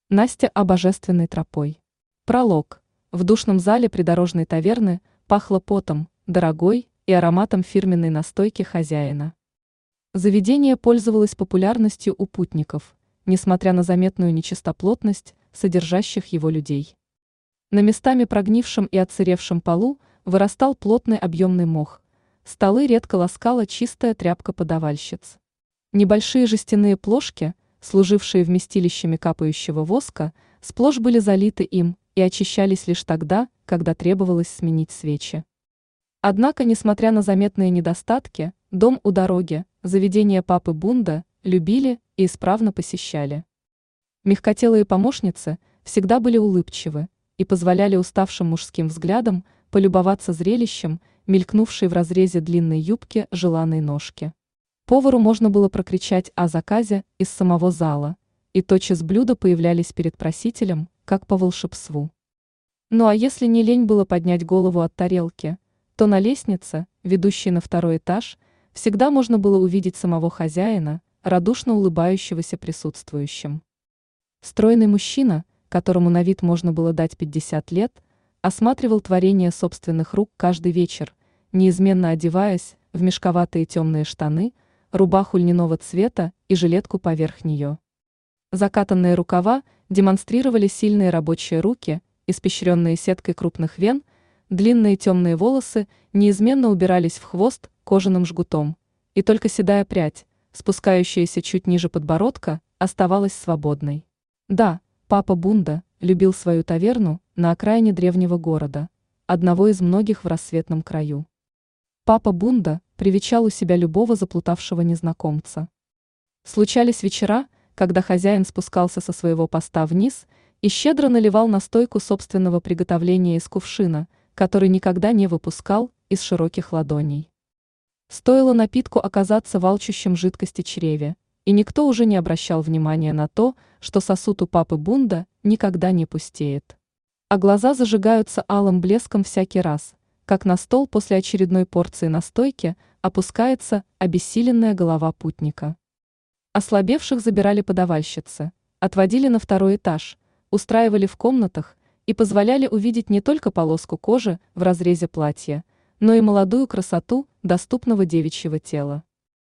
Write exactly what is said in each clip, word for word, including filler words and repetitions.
Настя о божественной тропой. Пролог. В душном зале придорожной таверны пахло потом, дорогой и ароматом фирменной настойки хозяина. Заведение пользовалось популярностью у путников, несмотря на заметную нечистоплотность содержащих его людей. На местами прогнившем и отсыревшем полу вырастал плотный объемный мох, столы редко ласкала чистая тряпка подавальщиц. Небольшие жестяные плошки, служившие вместилищами капающего воска, сплошь были залиты им и очищались лишь тогда, когда требовалось сменить свечи. Однако, несмотря на заметные недостатки, дом у дороги, заведение папы Бунда, любили и исправно посещали. Мягкотелые помощницы всегда были улыбчивы и позволяли уставшим мужским взглядам полюбоваться зрелищем, мелькнувшей в разрезе длинной юбки желанной ножки. Повару можно было прокричать о заказе из самого зала, и тотчас блюда появлялись перед просителем, как по волшебству. Ну а если не лень было поднять голову от тарелки, то на лестнице, ведущей на второй этаж, всегда можно было увидеть самого хозяина, радушно улыбающегося присутствующим. Стройный мужчина, которому на вид можно было дать пятьдесят лет, осматривал творение собственных рук каждый вечер, неизменно одеваясь в мешковатые темные штаны, рубаху льняного цвета и жилетку поверх нее. Закатанные рукава демонстрировали сильные рабочие руки, испещренные сеткой крупных вен, длинные темные волосы неизменно убирались в хвост кожаным жгутом, и только седая прядь, спускающаяся чуть ниже подбородка, оставалась свободной. Да, папа Бунда любил свою таверну на окраине древнего города, одного из многих в рассветном краю. Папа Бунда привечал у себя любого заплутавшего незнакомца. Случались вечера, когда хозяин спускался со своего поста вниз и щедро наливал настойку собственного приготовления из кувшина, который никогда не выпускал из широких ладоней. Стоило напитку оказаться в алчущем жидкости чреве, и никто уже не обращал внимания на то, что сосуд у папы Бунда никогда не пустеет. А глаза зажигаются алым блеском всякий раз, как на стол после очередной порции настойки опускается обессиленная голова путника. Ослабевших забирали подавальщицы, отводили на второй этаж, устраивали в комнатах и позволяли увидеть не только полоску кожи в разрезе платья, но и молодую красоту доступного девичьего тела.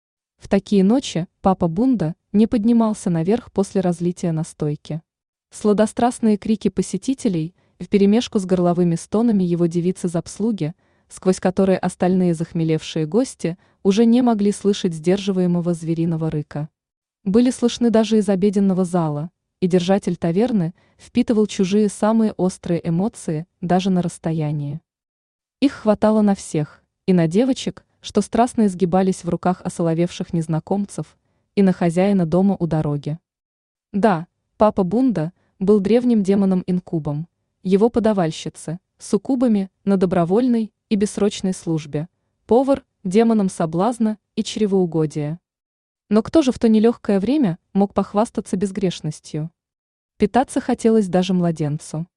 В такие ночи папа Бунда не поднимался наверх после разлития настойки. Сладострастные крики посетителей вперемешку с горловыми стонами его девиц из обслуги, сквозь которые остальные захмелевшие гости уже не могли слышать сдерживаемого звериного рыка. Были слышны даже из обеденного зала, и держатель таверны впитывал чужие самые острые эмоции даже на расстоянии. Их хватало на всех, и на девочек, что страстно изгибались в руках осоловевших незнакомцев, и на хозяина дома у дороги. Да, папа Бунда был древним демоном-инкубом, его подавальщицы, суккубами на добровольной и бессрочной службе, повар – демоном соблазна и чревоугодия. Но кто же в то нелегкое время мог похвастаться безгрешностью? Питаться хотелось даже младенцу.